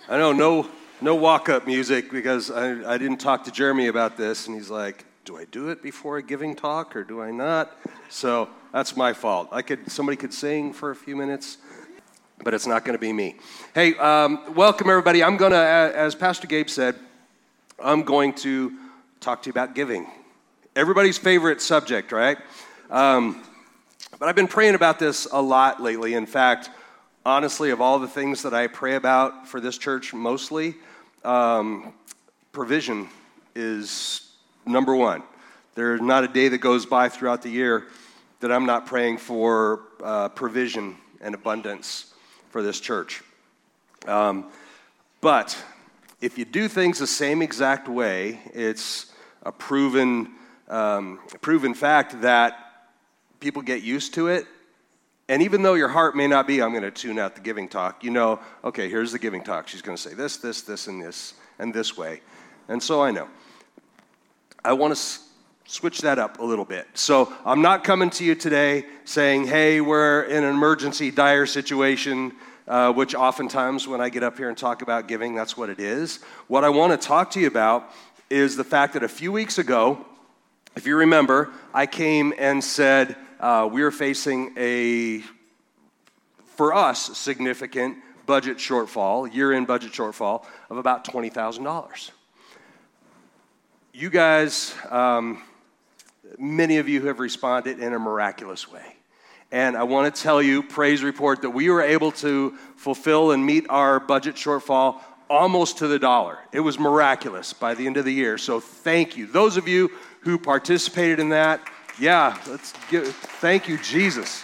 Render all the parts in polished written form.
I know, no walk-up music because I didn't talk to Jeremy about this, and he's like, do I do it before a giving talk or do I not? So that's my fault. Somebody could sing for a few minutes, but it's not going to be me. Hey, welcome everybody. I'm going to, as Pastor Gabe said, I'm going to talk to you about giving. Everybody's favorite subject, right? But I've been praying about this a lot lately. In fact, honestly, of all the things that I pray about for this church mostly, provision is number one. There's not a day that goes by throughout the year that I'm not praying for provision and abundance for this church. But if you do things the same exact way, it's a proven fact that people get used to it. And even though your heart may not be, I'm going to tune out the giving talk, you know, okay, here's the giving talk. She's going to say this, and this way. And so I know. I want to switch that up a little bit. So I'm not coming to you today saying, hey, we're in an emergency, dire situation, which oftentimes when I get up here and talk about giving, that's what it is. What I want to talk to you about is the fact that a few weeks ago, if you remember, I came and said, we are facing for us, significant budget shortfall, year-end budget shortfall of about $20,000. You guys, many of you have responded in a miraculous way. And I want to tell you, praise report, that we were able to fulfill and meet our budget shortfall almost to the dollar. It was miraculous by the end of the year. So thank you. Those of you who participated in that, thank you, Jesus.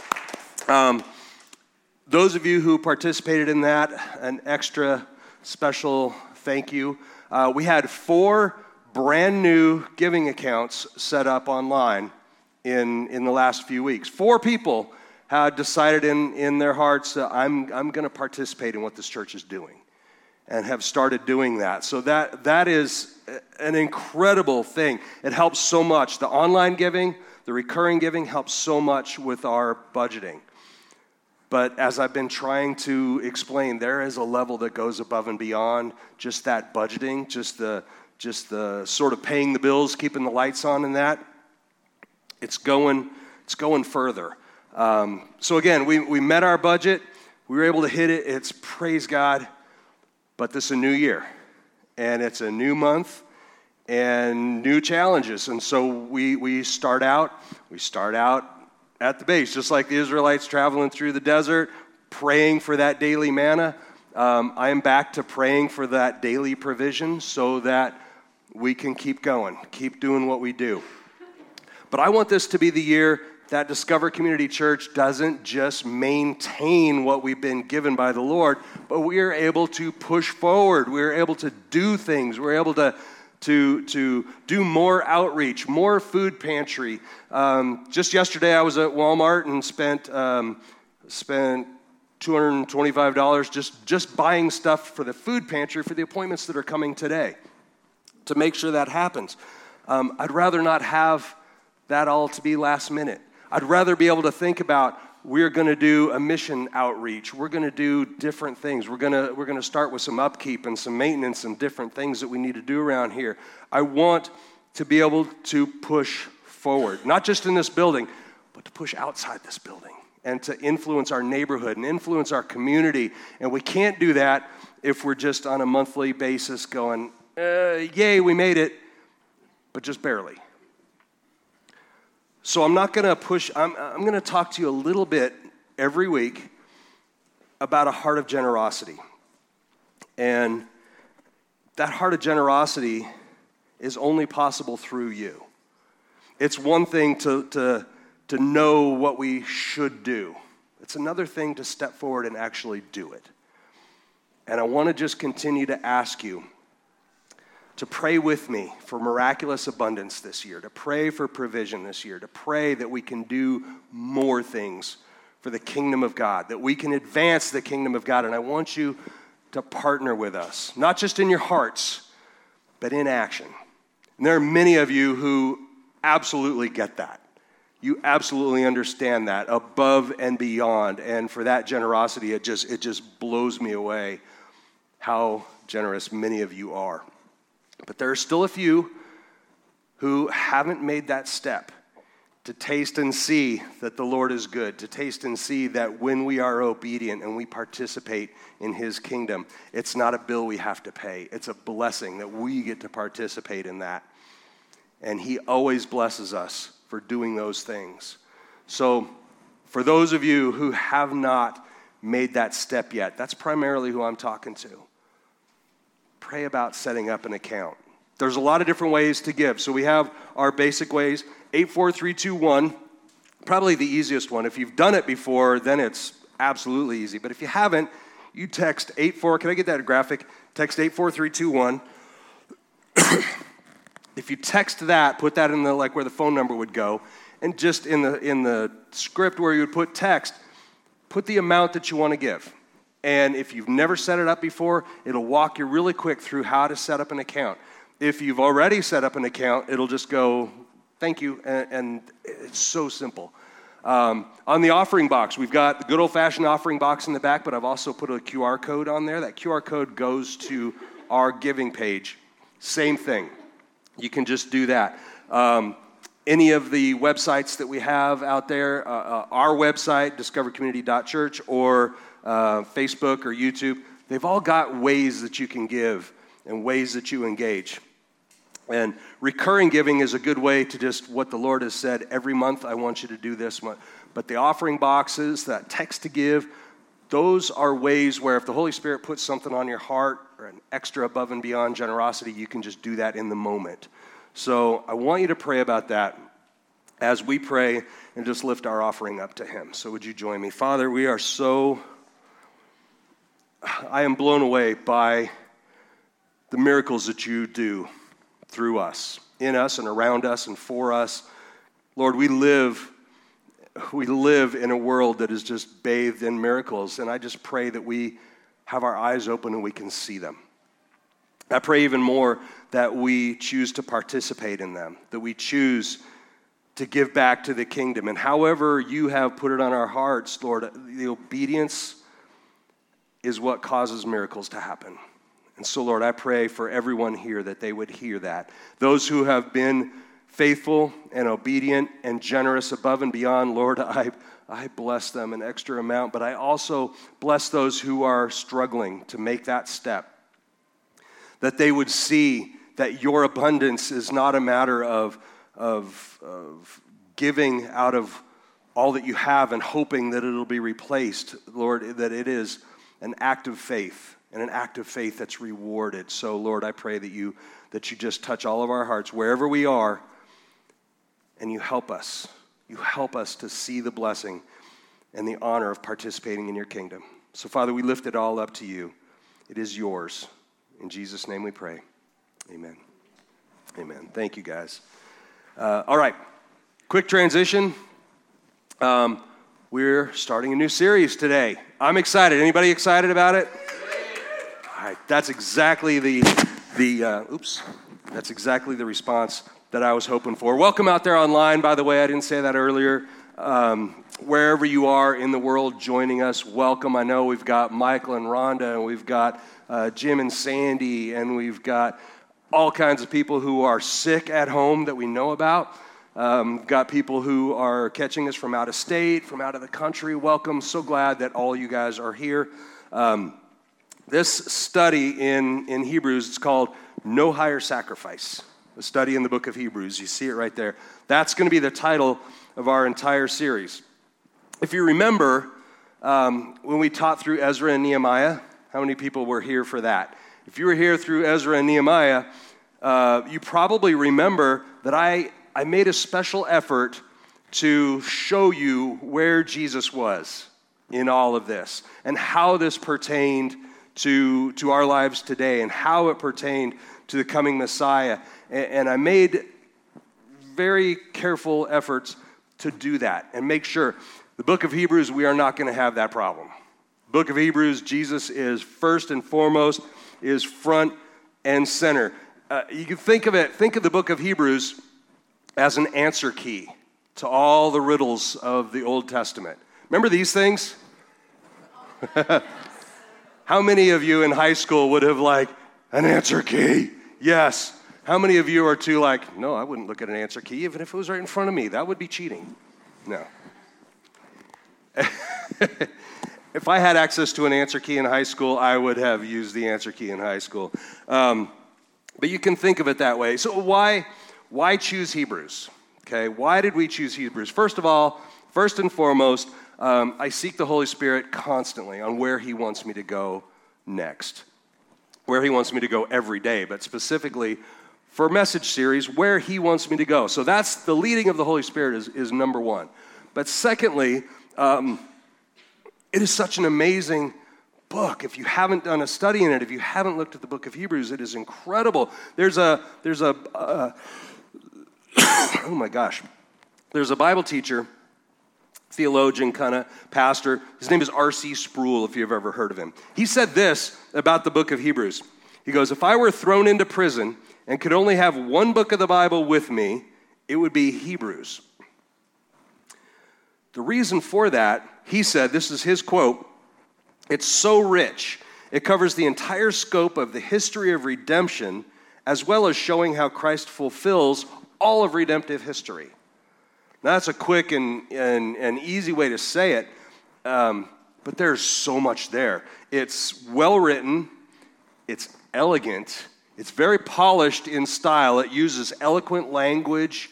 Those of you who participated in that, an extra special thank you. We had 4 brand new giving accounts set up online in the last few weeks. 4 people had decided in their hearts, I'm going to participate in what this church is doing, and have started doing that. So that is an incredible thing. It helps so much. The online giving, the recurring giving helps so much with our budgeting. But as I've been trying to explain, there is a level that goes above and beyond just that budgeting, just the sort of paying the bills, keeping the lights on and that. It's going further. So again, we met our budget. We were able to hit it. It's praise God. But this is a new year, and it's a new month, and new challenges. And so we start out at the base, just like the Israelites traveling through the desert, praying for that daily manna. I am back to praying for that daily provision so that we can keep going, keep doing what we do. But I want this to be the year that Discover Community Church doesn't just maintain what we've been given by the Lord, but we are able to push forward. We're able to do things. We're able to do more outreach, more food pantry. Just yesterday, I was at Walmart and spent $225 just buying stuff for the food pantry for the appointments that are coming today to make sure that happens. I'd rather not have that all to be last minute. I'd rather be able to think about, we're going to do a mission outreach. We're going to do different things. We're going to start with some upkeep and some maintenance and different things that we need to do around here. I want to be able to push forward, not just in this building, but to push outside this building and to influence our neighborhood and influence our community. And we can't do that if we're just on a monthly basis going, yay, we made it, but just barely. So I'm not going to push, I'm going to talk to you a little bit every week about a heart of generosity. And that heart of generosity is only possible through you. It's one thing to know what we should do. It's another thing to step forward and actually do it. And I want to just continue to ask you to pray with me for miraculous abundance this year, to pray for provision this year, to pray that we can do more things for the kingdom of God, that we can advance the kingdom of God. And I want you to partner with us, not just in your hearts, but in action. And there are many of you who absolutely get that. You absolutely understand that above and beyond. And for that generosity, it just blows me away how generous many of you are. But there are still a few who haven't made that step to taste and see that the Lord is good, to taste and see that when we are obedient and we participate in his kingdom, it's not a bill we have to pay. It's a blessing that we get to participate in that. And he always blesses us for doing those things. So for those of you who have not made that step yet, that's primarily who I'm talking to. Pray about setting up an account. There's a lot of different ways to give. So we have our basic ways, 84321, probably the easiest one. If you've done it before, then it's absolutely easy. But if you haven't, you text 84, can I get that graphic? Text 84321. If you text that, put that in the like where the phone number would go, and just in the script where you would put text, put the amount that you want to give. And if you've never set it up before, it'll walk you really quick through how to set up an account. If you've already set up an account, it'll just go, thank you, and it's so simple. On the offering box, we've got the good old-fashioned offering box in the back, but I've also put a QR code on there. That QR code goes to our giving page. Same thing. You can just do that. Any of the websites that we have out there, our website, discovercommunity.church, or Facebook or YouTube, they've all got ways that you can give and ways that you engage. And recurring giving is a good way to just what the Lord has said, every month I want you to do this. But the offering boxes, that text to give, those are ways where if the Holy Spirit puts something on your heart or an extra above and beyond generosity, you can just do that in the moment. So I want you to pray about that as we pray and just lift our offering up to him. So would you join me? Father, I am blown away by the miracles that you do through us, in us and around us and for us. Lord, we live in a world that is just bathed in miracles, and I just pray that we have our eyes open and we can see them. I pray even more that we choose to participate in them, that we choose to give back to the kingdom. And however you have put it on our hearts, Lord, the obedience is what causes miracles to happen. And so, Lord, I pray for everyone here that they would hear that. Those who have been faithful and obedient and generous above and beyond, Lord, I bless them an extra amount, but I also bless those who are struggling to make that step, that they would see that your abundance is not a matter of giving out of all that you have and hoping that it'll be replaced, Lord, that it is an act of faith, and an act of faith that's rewarded. So, Lord, I pray that you just touch all of our hearts wherever we are, and you help us. You help us to see the blessing and the honor of participating in your kingdom. So, Father, we lift it all up to you. It is yours. In Jesus' name we pray. Amen. Amen. Thank you, guys. All right, quick transition. We're starting a new series today. I'm excited. Anybody excited about it? All right, that's exactly that's exactly the response that I was hoping for. Welcome out there online, by the way. I didn't say that earlier. Wherever you are in the world joining us, welcome. I know we've got Michael and Rhonda, and we've got Jim and Sandy, and we've got all kinds of people who are sick at home that we know about. Got people who are catching us from out of state, from out of the country. Welcome. So glad that all you guys are here. This study in Hebrews, it's called No Higher Sacrifice. The study in the book of Hebrews. You see it right there. That's going to be the title of our entire series. If you remember, when we taught through Ezra and Nehemiah, how many people were here for that? If you were here through Ezra and Nehemiah, you probably remember that I made a special effort to show you where Jesus was in all of this and how this pertained to our lives today and how it pertained to the coming Messiah. And I made very careful efforts to do that and make sure. The book of Hebrews, we are not going to have that problem. Book of Hebrews, Jesus is first and foremost, is front and center. You can think of the book of Hebrews as an answer key to all the riddles of the Old Testament. Remember these things? How many of you in high school would have an answer key? Yes. How many of you are too no, I wouldn't look at an answer key even if it was right in front of me. That would be cheating. No. If I had access to an answer key in high school, I would have used the answer key in high school. But you can think of it that way. So why choose Hebrews? Okay, why did we choose Hebrews? First and foremost, I seek the Holy Spirit constantly on where he wants me to go next. Where he wants me to go every day, but specifically for message series, where he wants me to go. So that's the leading of the Holy Spirit is number one. But secondly, it is such an amazing book. If you haven't done a study in it, if you haven't looked at the book of Hebrews, it is incredible. There's a oh my gosh, there's a Bible teacher, theologian, kind of pastor. His name is R.C. Sproul, if you've ever heard of him. He said this about the book of Hebrews. He goes, if I were thrown into prison and could only have one book of the Bible with me, it would be Hebrews. The reason for that, he said, this is his quote, it's so rich. It covers the entire scope of the history of redemption, as well as showing how Christ fulfills all of redemptive history. Now, that's a quick and easy way to say it, but there's so much there. It's well written, it's elegant, it's very polished in style. It uses eloquent language.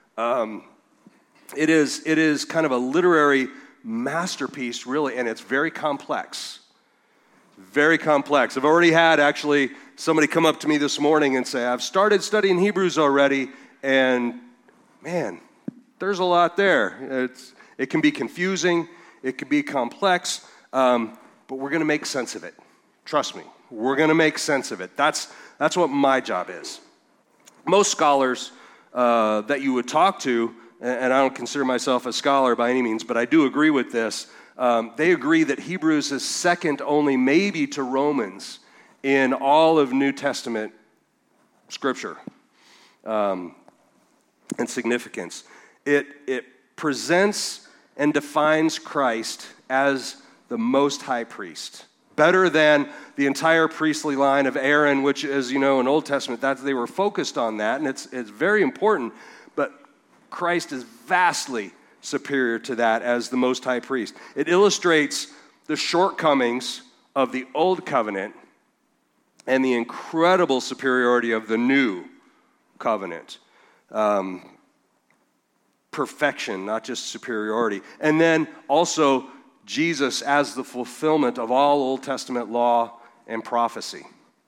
It is kind of a literary masterpiece, really, and it's very complex. Very complex. I've already had, actually, somebody come up to me this morning and say, I've started studying Hebrews already, and man, there's a lot there. It can be confusing. It can be complex, but we're going to make sense of it. Trust me, we're going to make sense of it. That's what my job is. Most scholars that you would talk to, and I don't consider myself a scholar by any means, but I do agree with this. They agree that Hebrews is second only maybe to Romans in all of New Testament Scripture and significance. It presents and defines Christ as the Most High Priest, better than the entire priestly line of Aaron, which, as you know, in Old Testament, they were focused on that, and it's very important, but Christ is vastly superior to that as the Most High Priest. It illustrates the shortcomings of the Old Covenant and the incredible superiority of the New Covenant. Perfection, not just superiority. And then also Jesus as the fulfillment of all Old Testament law and prophecy.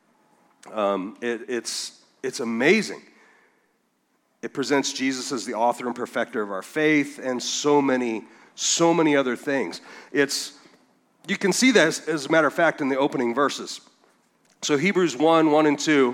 It's amazing. It presents Jesus as the author and perfecter of our faith and so many other things. You can see that, as a matter of fact, in the opening verses. So Hebrews 1 and 2,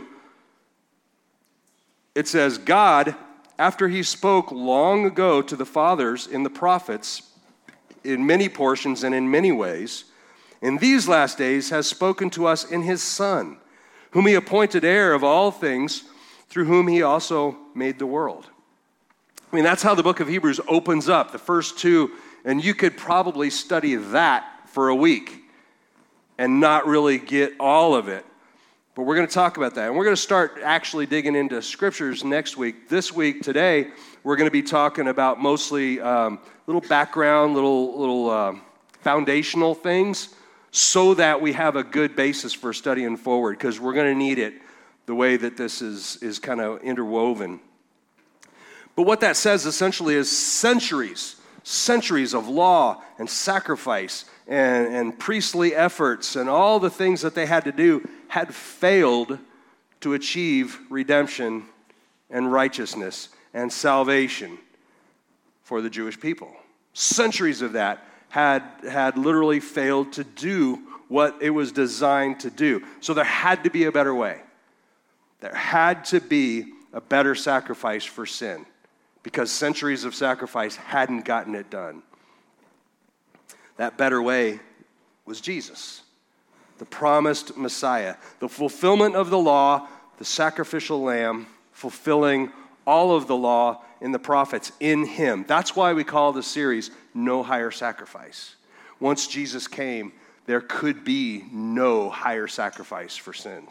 it says, God, after he spoke long ago to the fathers in the prophets, in many portions and in many ways, in these last days has spoken to us in his Son, whom he appointed heir of all things, through whom he also made the world. I mean, that's how the book of Hebrews opens up, the first two, and you could probably study that for a week and not really get all of it. But we're going to talk about that, and we're going to start actually digging into scriptures next week. This week, today, we're going to be talking about mostly little background, little foundational things so that we have a good basis for studying forward, because we're going to need it the way that this is kind of interwoven. But what that says essentially is centuries of law and sacrifice and priestly efforts and all the things that they had to do had failed to achieve redemption and righteousness and salvation for the Jewish people. Centuries of that had literally failed to do what it was designed to do. So there had to be a better way. There had to be a better sacrifice for sin, because centuries of sacrifice hadn't gotten it done. That better way was Jesus, the promised Messiah, the fulfillment of the law, the sacrificial lamb, fulfilling all of the law in the prophets in him. That's why we call the series No Higher Sacrifice. Once Jesus came, there could be no higher sacrifice for sin.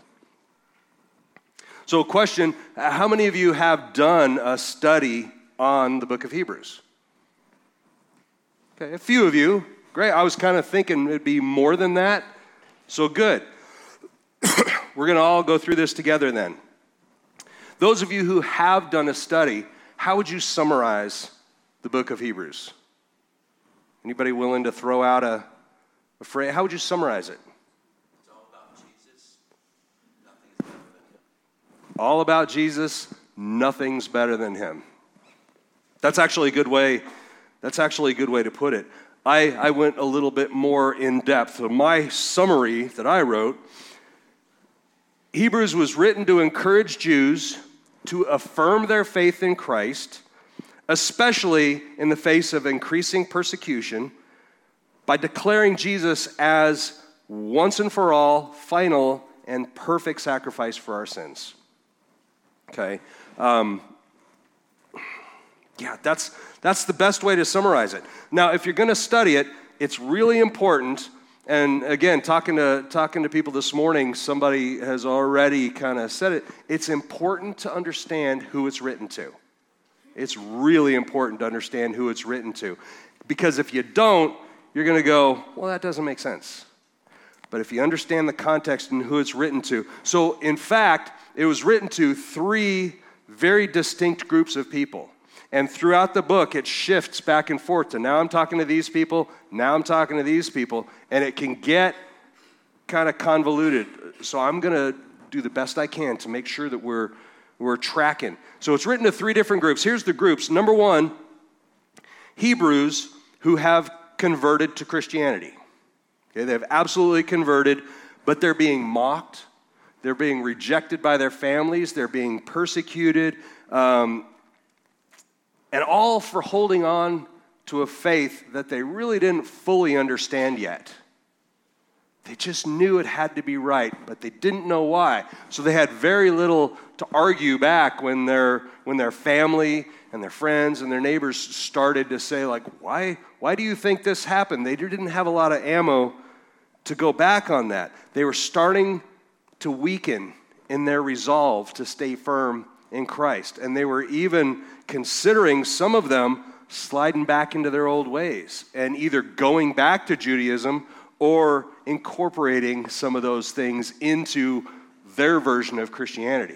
So a question, how many of you have done a study on the book of Hebrews? Okay, a few of you. Great. I was kind of thinking it'd be more than that. So good. We're going to all go through this together then. Those of you who have done a study, how would you summarize the book of Hebrews? Anybody willing to throw out a phrase? How would you summarize it? It's all about Jesus. Nothing is better than him. All about Jesus. Nothing's better than him. That's actually a good way. That's actually a good way to put it. I went a little bit more in depth. So my summary that I wrote, Hebrews was written to encourage Jews to affirm their faith in Christ, especially in the face of increasing persecution, by declaring Jesus as once and for all, final and perfect sacrifice for our sins. Okay? Yeah, that's the best way to summarize it. Now, if you're going to study it, it's really important. And again, talking to people this morning, somebody has already kind of said it. It's important to understand who it's written to. It's really important to understand who it's written to. Because if you don't, you're going to go, well, that doesn't make sense. But if you understand the context and who it's written to. So, in fact, it was written to 3 very distinct groups of people. And throughout the book, it shifts back and forth to now I'm talking to these people, now I'm talking to these people, and it can get kind of convoluted. So I'm going to do the best I can to make sure that we're tracking. So it's written to 3 different groups. Here's the groups. Number 1, Hebrews who have converted to Christianity. Okay, they've absolutely converted, but they're being mocked. They're being rejected by their families. They're being persecuted. And all for holding on to a faith that they really didn't fully understand yet. They just knew it had to be right, but they didn't know why. So they had very little to argue back when their family and their friends and their neighbors started to say, like, why do you think this happened? They didn't have a lot of ammo to go back on that. They were starting to weaken in their resolve to stay firm in Christ. And they were even considering, some of them, sliding back into their old ways and either going back to Judaism or incorporating some of those things into their version of Christianity.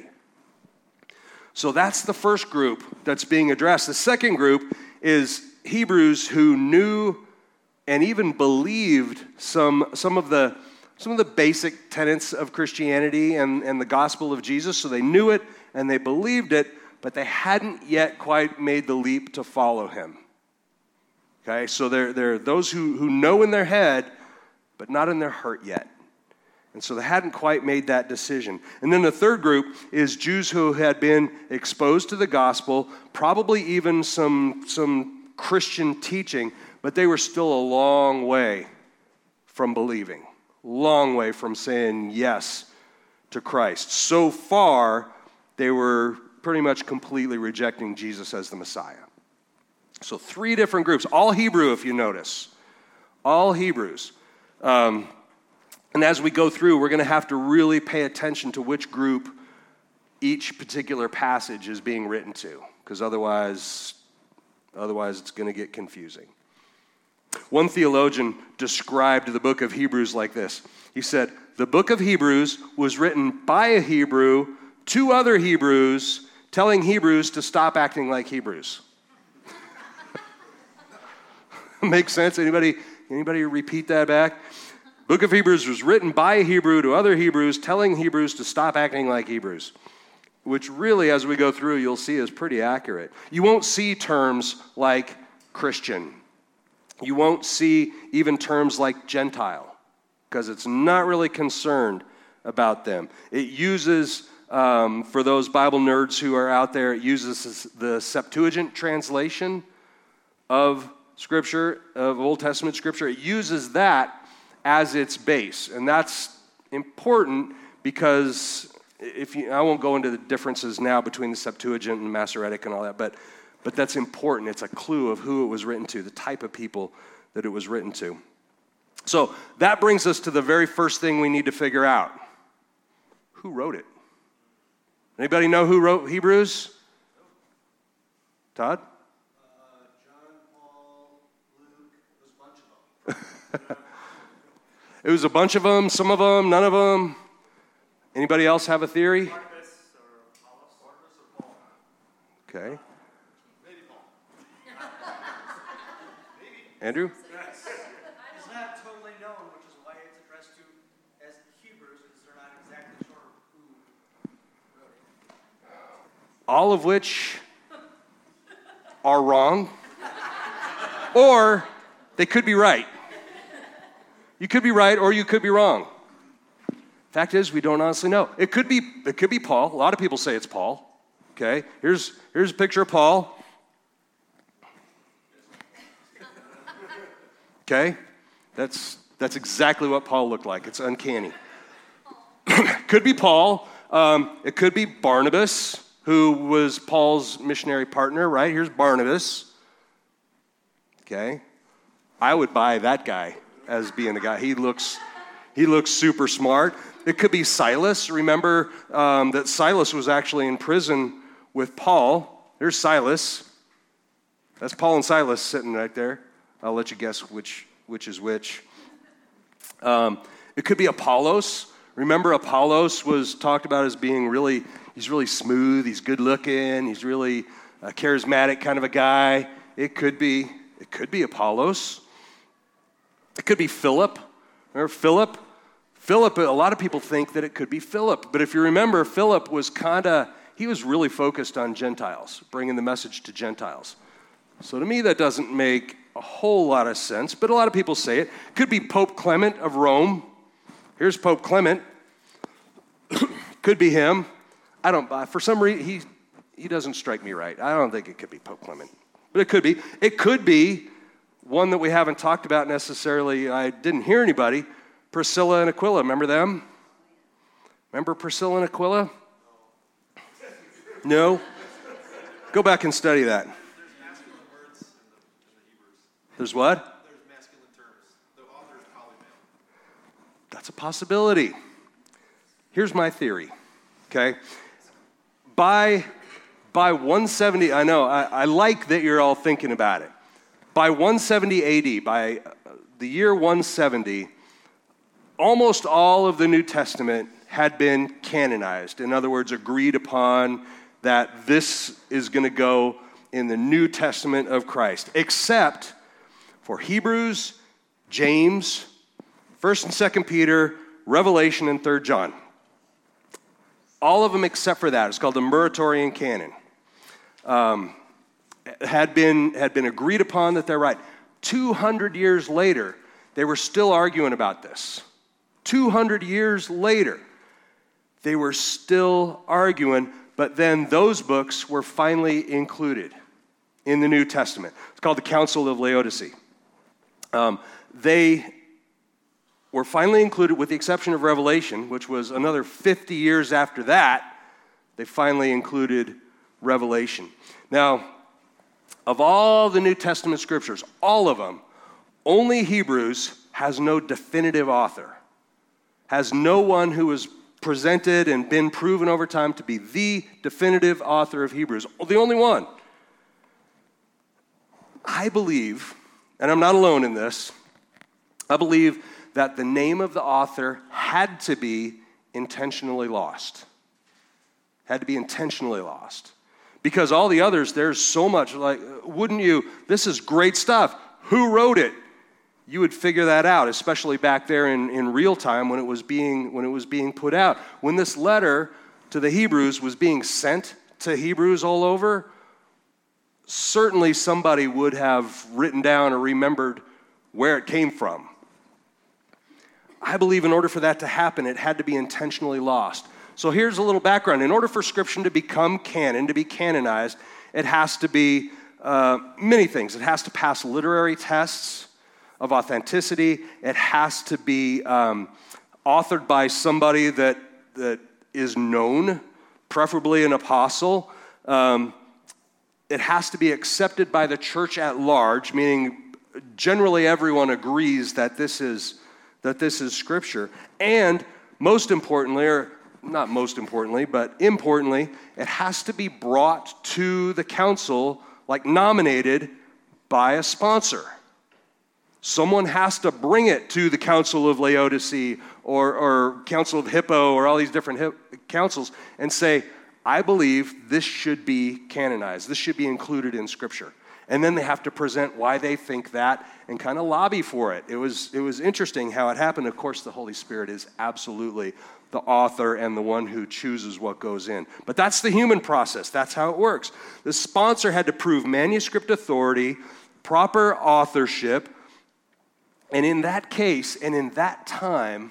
So that's the first group that's being addressed. The second group is Hebrews who knew and even believed some of the basic tenets of Christianity and the gospel of Jesus. So they knew it and they believed it, but they hadn't yet quite made the leap to follow him. Okay, so they're those who know in their head, but not in their heart yet. And so they hadn't quite made that decision. And then the third group is Jews who had been exposed to the gospel, probably even some Christian teaching, but they were still a long way from believing, long way from saying yes to Christ. So far, they were pretty much completely rejecting Jesus as the Messiah. So 3 different groups, all Hebrew if you notice, all Hebrews. And as we go through, we're going to have to really pay attention to which group each particular passage is being written to, because otherwise it's going to get confusing. One theologian described the book of Hebrews like this. He said, the book of Hebrews was written by a Hebrew to other Hebrews, telling Hebrews to stop acting like Hebrews. Makes sense? Anybody repeat that back? Book of Hebrews was written by a Hebrew to other Hebrews, telling Hebrews to stop acting like Hebrews, which really, as we go through, you'll see is pretty accurate. You won't see terms like Christian. You won't see even terms like Gentile, because it's not really concerned about them. It uses, for those Bible nerds who are out there, it uses the Septuagint translation of Scripture, of Old Testament Scripture. It uses that as its base, and that's important because I won't go into the differences now between the Septuagint and Masoretic and all that, but that's important. It's a clue of who it was written to, the type of people that it was written to. So that brings us to the very first thing we need to figure out. Who wrote it? Anybody know who wrote Hebrews? Todd? John, Paul, Luke, it was a bunch of them. It was a bunch of them, some of them, none of them. Anybody else have a theory? Barnabas or Apollos? Barnabas or Paul? Okay. Maybe Paul. Andrew? It's not totally known, which is why it's addressed to as Hebrews, because they're not exactly sure who wrote it. All of which are wrong, or they could be right. You could be right, or you could be wrong. Fact is, we don't honestly know. It could be Paul. A lot of people say it's Paul. Okay, here's a picture of Paul. Okay, that's exactly what Paul looked like. It's uncanny. Could be Paul. It could be Barnabas, who was Paul's missionary partner, right? Here's Barnabas. Okay. I would buy that guy as being the guy. He looks super smart. It could be Silas. Remember that Silas was actually in prison with Paul. There's Silas. That's Paul and Silas sitting right there. I'll let you guess which is which. It could be Apollos. Remember, Apollos was talked about as being he's really smooth, he's good looking, he's really a charismatic kind of a guy. It could be Apollos. It could be Philip. Remember Philip? Philip, a lot of people think that it could be Philip. But if you remember, Philip was he was really focused on Gentiles, bringing the message to Gentiles. So to me, that doesn't make a whole lot of sense, but a lot of people say it. Could be Pope Clement of Rome. Here's Pope Clement. Could be him. For some reason, he doesn't strike me right. I don't think it could be Pope Clement, but it could be. It could be one that we haven't talked about necessarily. I didn't hear anybody. Priscilla and Aquila, remember them? Remember Priscilla and Aquila? No? Go back and study that. There's masculine words in the Hebrews. There's what? There's masculine terms. The author is probably male. That's a possibility. Here's my theory, okay? By 170, I know, I like that you're all thinking about it. By 170 AD, by the year 170, almost all of the New Testament had been canonized. In other words, agreed upon that this is going to go in the New Testament of Christ, except for Hebrews, James, 1st and 2nd Peter, Revelation, and 3rd John. All of them except for that. It's called the Muratorian Canon. Had been agreed upon that they're right. 200 years later, they were still arguing about this. 200 years later, they were still arguing, but then those books were finally included in the New Testament. It's called the Council of Laodicea. They were finally included, with the exception of Revelation, which was another 50 years after that. They finally included Revelation. Now, of all the New Testament scriptures, all of them, only Hebrews has no definitive author, has no one who was presented and been proven over time to be the definitive author of Hebrews, the only one. I believe, and I'm not alone in this, I believe that the name of the author had to be intentionally lost. Had to be intentionally lost. Because all the others, there's so much, like, wouldn't you, this is great stuff. Who wrote it? You would figure that out, especially back there in real time when it was being put out. When this letter to the Hebrews was being sent to Hebrews all over, certainly somebody would have written down or remembered where it came from. I believe in order for that to happen, it had to be intentionally lost. So here's a little background. In order for Scripture to become canon, to be canonized, it has to be many things. It has to pass literary tests of authenticity. It has to be authored by somebody that is known, preferably an apostle. It has to be accepted by the church at large, meaning generally everyone agrees that this is Scripture. And most importantly, or not most importantly, but importantly, it has to be brought to the council, like nominated by a sponsor. Someone has to bring it to the Council of Laodicea or Council of Hippo or all these different councils and say, I believe this should be canonized. This should be included in Scripture. And then they have to present why they think that and kind of lobby for it. It was interesting how it happened. Of course, the Holy Spirit is absolutely the author and the one who chooses what goes in. But that's the human process. That's how it works. The sponsor had to prove manuscript authority, proper authorship, and in that case and in that time,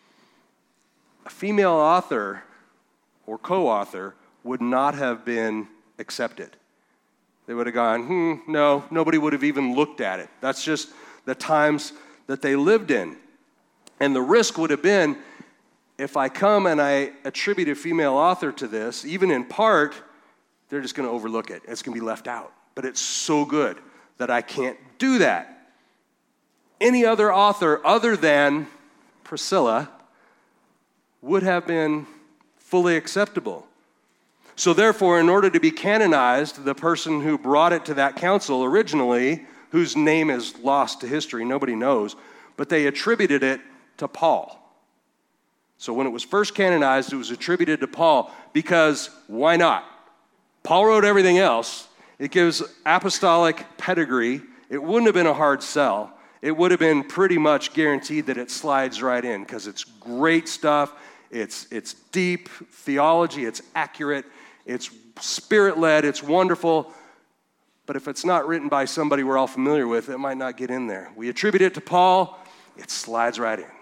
a female author or co-author would not have been accepted. They would have gone, no, nobody would have even looked at it. That's just the times that they lived in. And the risk would have been, if I come and I attribute a female author to this, even in part, they're just going to overlook it. It's going to be left out. But it's so good that I can't do that. Any other author other than Priscilla would have been fully acceptable. So therefore, in order to be canonized, the person who brought it to that council originally, whose name is lost to history, nobody knows, but they attributed it to Paul. So when it was first canonized, it was attributed to Paul because why not? Paul wrote everything else. It gives apostolic pedigree. It wouldn't have been a hard sell. It would have been pretty much guaranteed that it slides right in because it's great stuff. It's deep theology. It's accurate. It's Spirit-led. It's wonderful. But if it's not written by somebody we're all familiar with, it might not get in there. We attribute it to Paul. It slides right in.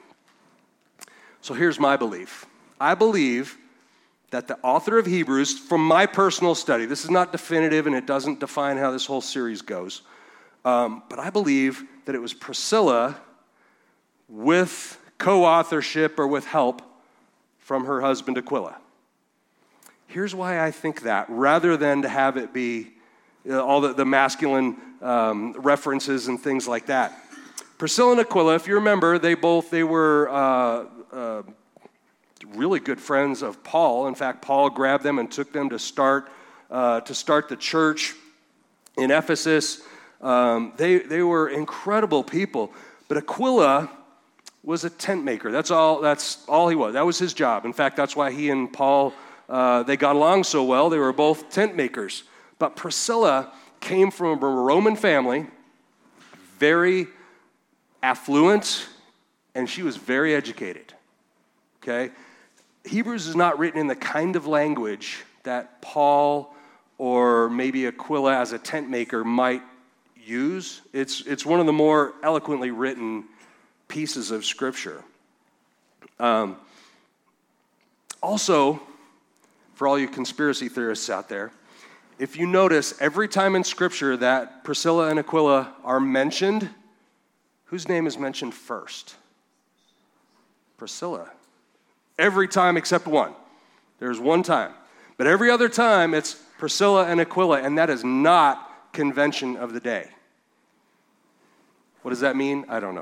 So here's my belief. I believe that the author of Hebrews, from my personal study, this is not definitive and it doesn't define how this whole series goes, but I believe that it was Priscilla with co-authorship or with help from her husband Aquila. Here's why I think that, rather than to have it be all the masculine references and things like that. Priscilla and Aquila, if you remember, they were really good friends of Paul. In fact, Paul grabbed them and took them to start the church in Ephesus. They were incredible people. But Aquila was a tent maker. That's all he was. That was his job. In fact, that's why he and Paul, they got along so well. They were both tent makers. But Priscilla came from a Roman family, very affluent, and she was very educated. Okay? Hebrews is not written in the kind of language that Paul or maybe Aquila as a tent maker might use. It's one of the more eloquently written pieces of Scripture. Also, for all you conspiracy theorists out there, if you notice, every time in Scripture that Priscilla and Aquila are mentioned, whose name is mentioned first? Priscilla. Every time except one. There's one time. But every other time, it's Priscilla and Aquila, and that is not convention of the day. What does that mean? I don't know.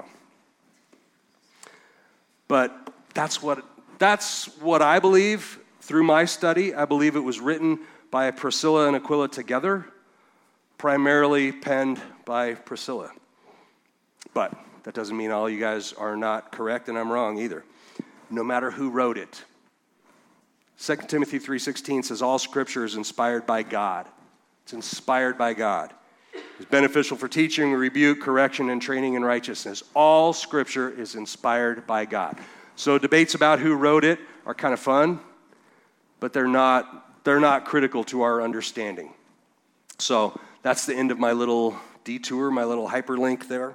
But that's what I believe through my study. I believe it was written by Priscilla and Aquila together, primarily penned by Priscilla. But that doesn't mean all you guys are not correct and I'm wrong either. No matter who wrote it. 2 Timothy 3:16 says all Scripture is inspired by God. It's inspired by God. It's beneficial for teaching, rebuke, correction, and training in righteousness. All Scripture is inspired by God. So debates about who wrote it are kind of fun, but they're not critical to our understanding. So that's the end of my little detour, my little hyperlink there.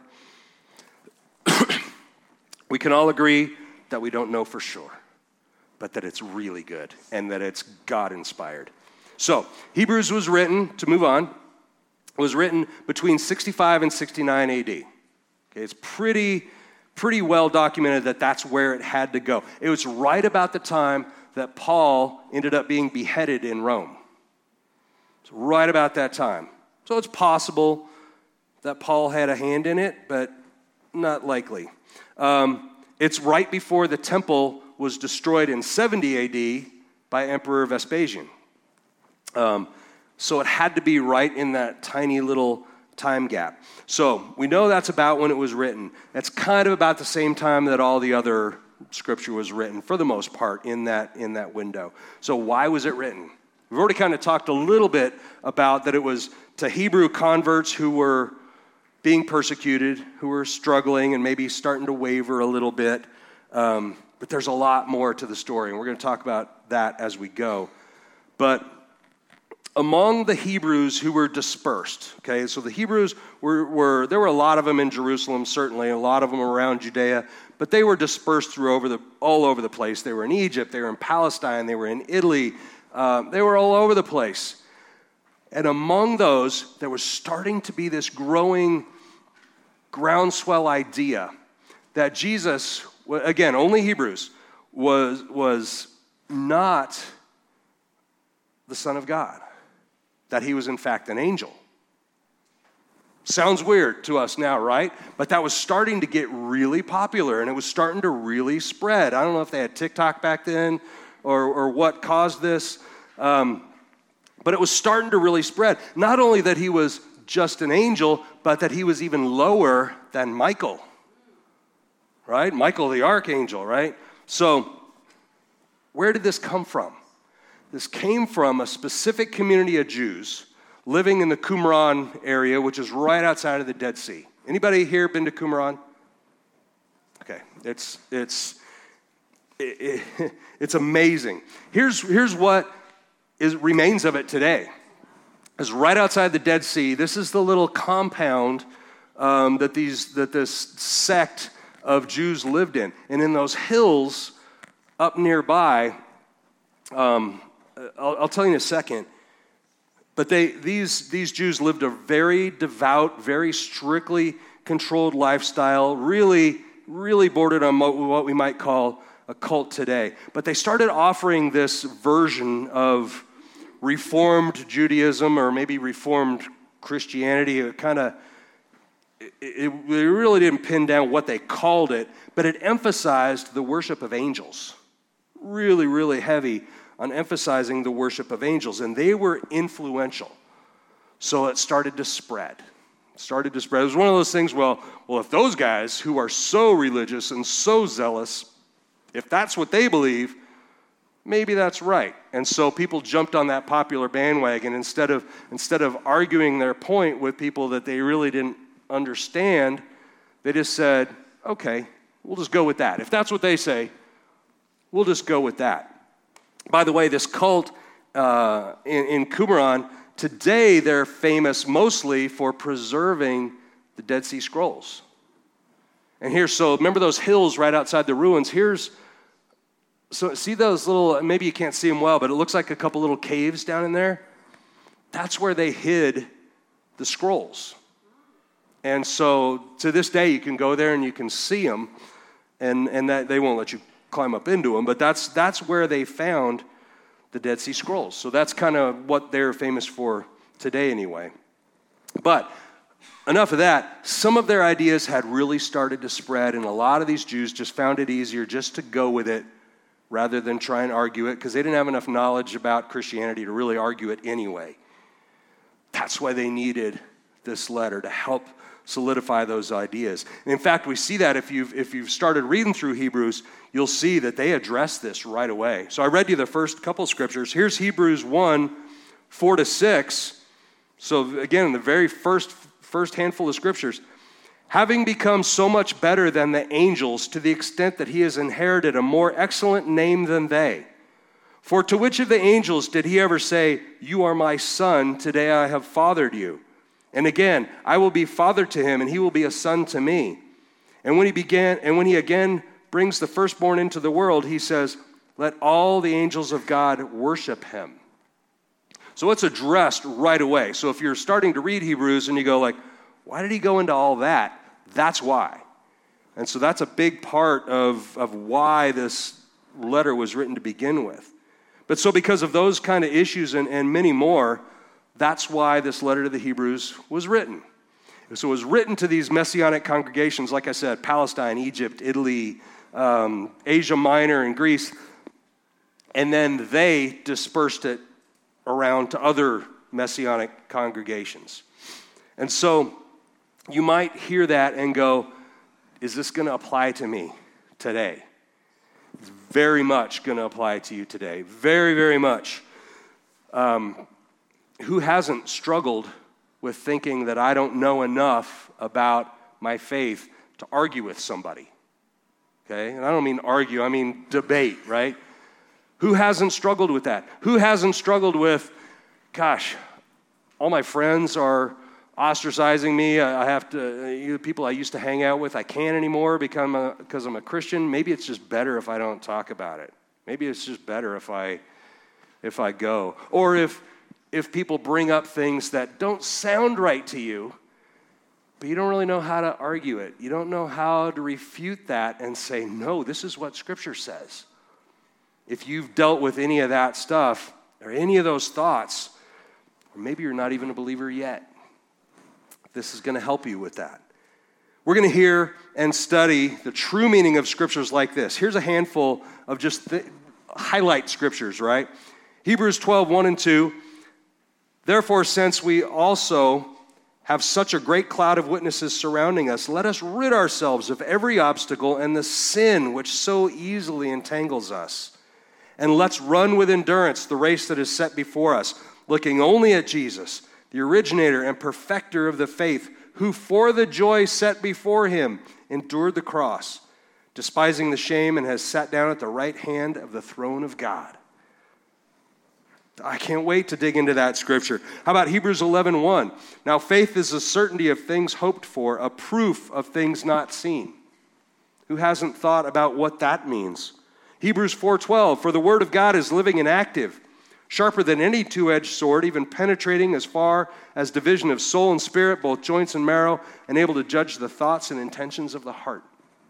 We can all agree that we don't know for sure, but that it's really good and that it's God-inspired. So Hebrews was written, to move on, was written between 65 and 69 AD. Okay, it's pretty well documented that that's where it had to go. It was right about the time that Paul ended up being beheaded in Rome. It's right about that time. So it's possible that Paul had a hand in it, but not likely. It's right before the temple was destroyed in 70 AD by Emperor Vespasian. So it had to be right in that tiny little time gap. So we know that's about when it was written. That's kind of about the same time that all the other scripture was written, for the most part, in that window. So why was it written? We've already kind of talked a little bit about that it was to Hebrew converts who were being persecuted, who were struggling and maybe starting to waver a little bit. But there's a lot more to the story, and we're going to talk about that as we go. But among the Hebrews who were dispersed, okay, so the Hebrews there were a lot of them in Jerusalem, certainly, a lot of them around Judea, but they were dispersed all over the place. They were in Egypt, they were in Palestine, they were in Italy, they were all over the place. And among those, there was starting to be this growing groundswell idea that Jesus, again, only Hebrews, was not the Son of God, that he was in fact an angel. Sounds weird to us now, right? But that was starting to get really popular, and it was starting to really spread. I don't know if they had TikTok back then or what caused this, but it was starting to really spread. Not only that he was just an angel, but that he was even lower than Michael, right? Michael the archangel, right? So where did this come from? This came from a specific community of Jews living in the Qumran area, which is right outside of the Dead Sea. Anybody here been to Qumran? Okay, it's amazing. Here's what remains of it today. It's right outside the Dead Sea. This is the little compound that this sect of Jews lived in, and in those hills up nearby. I'll tell you in a second, but these Jews lived a very devout, very strictly controlled lifestyle, really, really bordered on what we might call a cult today. But they started offering this version of Reformed Judaism, or maybe Reformed Christianity. It really didn't pin down what they called it, but it emphasized the worship of angels. Really, really heavy on emphasizing the worship of angels, and they were influential. So it started to spread. It was one of those things, well, if those guys who are so religious and so zealous, if that's what they believe, maybe that's right. And so people jumped on that popular bandwagon instead of arguing their point with people that they really didn't understand. They just said, okay, we'll just go with that. If that's what they say, we'll just go with that. By the way, this cult in Qumran, today they're famous mostly for preserving the Dead Sea Scrolls. And so remember those hills right outside the ruins? So see those little, maybe you can't see them well, but it looks like a couple little caves down in there? That's where they hid the scrolls. And so to this day, you can go there and you can see them, and that they won't let you climb up into them, but that's where they found the Dead Sea Scrolls. So that's kind of what they're famous for today anyway. But enough of that. Some of their ideas had really started to spread, and a lot of these Jews just found it easier just to go with it rather than try and argue it, because they didn't have enough knowledge about Christianity to really argue it anyway. That's why they needed this letter to help solidify those ideas. And in fact, we see that if you've started reading through Hebrews, you'll see that they address this right away. So I read you the first couple scriptures. Here's Hebrews 1, 4-6. So again, the very first handful of scriptures. Having become so much better than the angels to the extent that he has inherited a more excellent name than they. For to which of the angels did he ever say, "You are my son, today I have fathered you"? And again, I will be father to him, and he will be a son to me. And when he again brings the firstborn into the world, he says, "Let all the angels of God worship him." So it's addressed right away. So if you're starting to read Hebrews and you go like, why did he go into all that? That's why. And so that's a big part of why this letter was written to begin with. But so because of those kind of issues and many more, that's why this letter to the Hebrews was written. So it was written to these messianic congregations, like I said, Palestine, Egypt, Italy, Asia Minor, and Greece. And then they dispersed it around to other messianic congregations. And so you might hear that and go, is this going to apply to me today? It's very much going to apply to you today. Very, very much. Who hasn't struggled with thinking that I don't know enough about my faith to argue with somebody? Okay? And I don't mean argue, I mean debate, right? Who hasn't struggled with that? Who hasn't struggled with, gosh, all my friends are ostracizing me. I have to, people I used to hang out with, I can't anymore because I'm a Christian. Maybe it's just better if I don't talk about it. Maybe it's just better if I go. Or if people bring up things that don't sound right to you, but you don't really know how to argue it. You don't know how to refute that and say, no, this is what Scripture says. If you've dealt with any of that stuff or any of those thoughts, or maybe you're not even a believer yet, this is going to help you with that. We're going to hear and study the true meaning of scriptures like this. Here's a handful of just highlight scriptures, right? Hebrews 12, 1 and 2. Therefore, since we also have such a great cloud of witnesses surrounding us, let us rid ourselves of every obstacle and the sin which so easily entangles us. And let's run with endurance the race that is set before us, looking only at Jesus, the originator and perfecter of the faith, who for the joy set before him endured the cross, despising the shame, and has sat down at the right hand of the throne of God. I can't wait to dig into that scripture. How about Hebrews 11:1? Now faith is a certainty of things hoped for, a proof of things not seen. Who hasn't thought about what that means? Hebrews 4:12, for the word of God is living and active, sharper than any two-edged sword, even penetrating as far as division of soul and spirit, both joints and marrow, and able to judge the thoughts and intentions of the heart.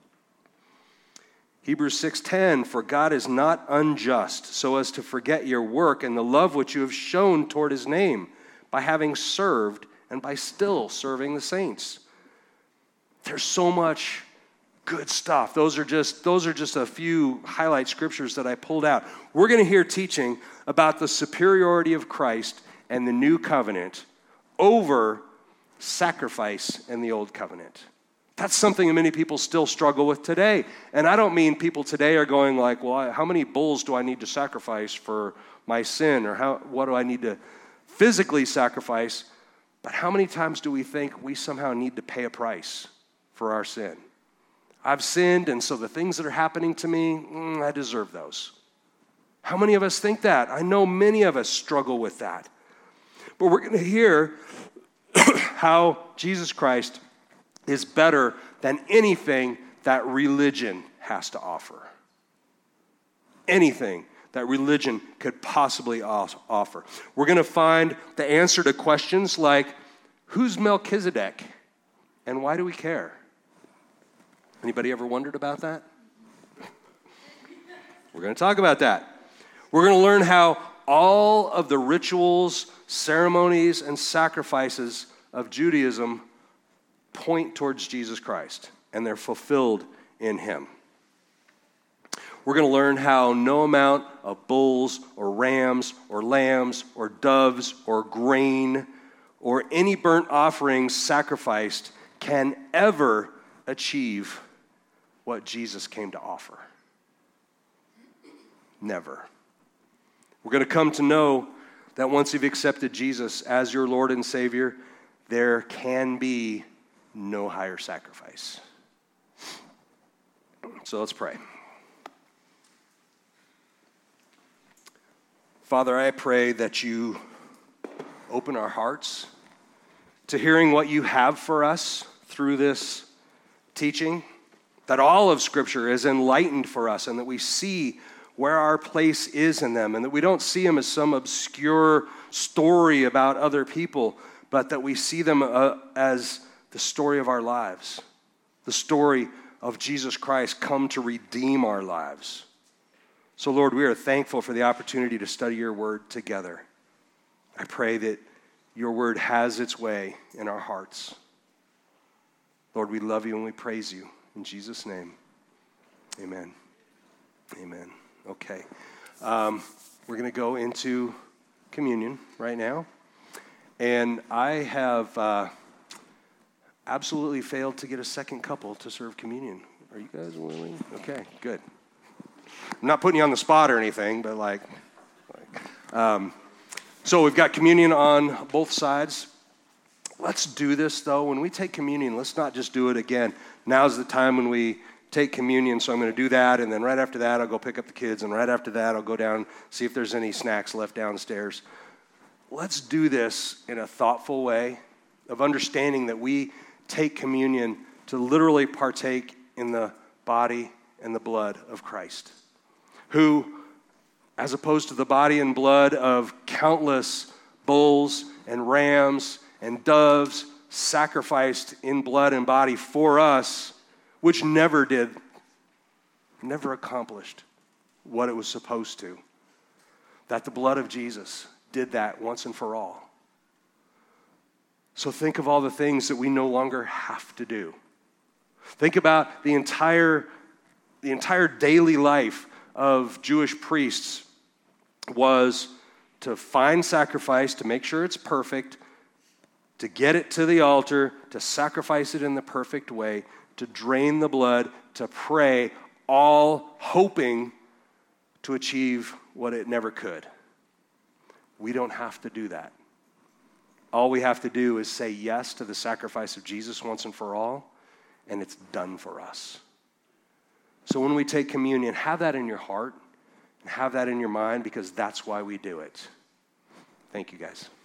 Hebrews 6:10, for God is not unjust, so as to forget your work and the love which you have shown toward his name, by having served and by still serving the saints. There's so much good stuff. Those are just a few highlight scriptures that I pulled out. We're going to hear teaching about the superiority of Christ and the new covenant over sacrifice in the old covenant. That's something that many people still struggle with today. And I don't mean people today are going like, well, how many bulls do I need to sacrifice for my sin? Or what do I need to physically sacrifice? But how many times do we think we somehow need to pay a price for our sin? I've sinned, and so the things that are happening to me, I deserve those. How many of us think that? I know many of us struggle with that. But we're going to hear how Jesus Christ is better than anything that religion has to offer. Anything that religion could possibly offer. We're going to find the answer to questions like, who's Melchizedek and why do we care? Anybody ever wondered about that? We're going to talk about that. We're going to learn how all of the rituals, ceremonies, and sacrifices of Judaism point towards Jesus Christ, and they're fulfilled in him. We're going to learn how no amount of bulls or rams or lambs or doves or grain or any burnt offerings sacrificed can ever achieve what Jesus came to offer. Never. We're going to come to know that once you've accepted Jesus as your Lord and Savior, there can be no higher sacrifice. So let's pray. Father, I pray that you open our hearts to hearing what you have for us through this teaching, that all of Scripture is enlightened for us, and that we see where our place is in them, and that we don't see them as some obscure story about other people, but that we see them as the story of our lives, the story of Jesus Christ come to redeem our lives. So, Lord, we are thankful for the opportunity to study your word together. I pray that your word has its way in our hearts. Lord, we love you and we praise you. In Jesus' name, amen. Amen. Okay. We're going to go into communion right now. And I have absolutely failed to get a second couple to serve communion. Are you guys willing? Okay, good. I'm not putting you on the spot or anything, but so we've got communion on both sides. Let's do this, though. When we take communion, let's not just do it again. Now's the time when we take communion, so I'm going to do that, and then right after that, I'll go pick up the kids, and right after that, I'll go down, see if there's any snacks left downstairs. Let's do this in a thoughtful way of understanding that we take communion to literally partake in the body and the blood of Christ, who, as opposed to the body and blood of countless bulls and rams and doves sacrificed in blood and body for us, which never accomplished what it was supposed to, that the blood of Jesus did that once and for all. So think of all the things that we no longer have to do. Think about the entire daily life of Jewish priests was to find sacrifice, to make sure it's perfect, to get it to the altar, to sacrifice it in the perfect way, to drain the blood, to pray, all hoping to achieve what it never could. We don't have to do that. All we have to do is say yes to the sacrifice of Jesus once and for all, and it's done for us. So when we take communion, have that in your heart and have that in your mind, because that's why we do it. Thank you, guys.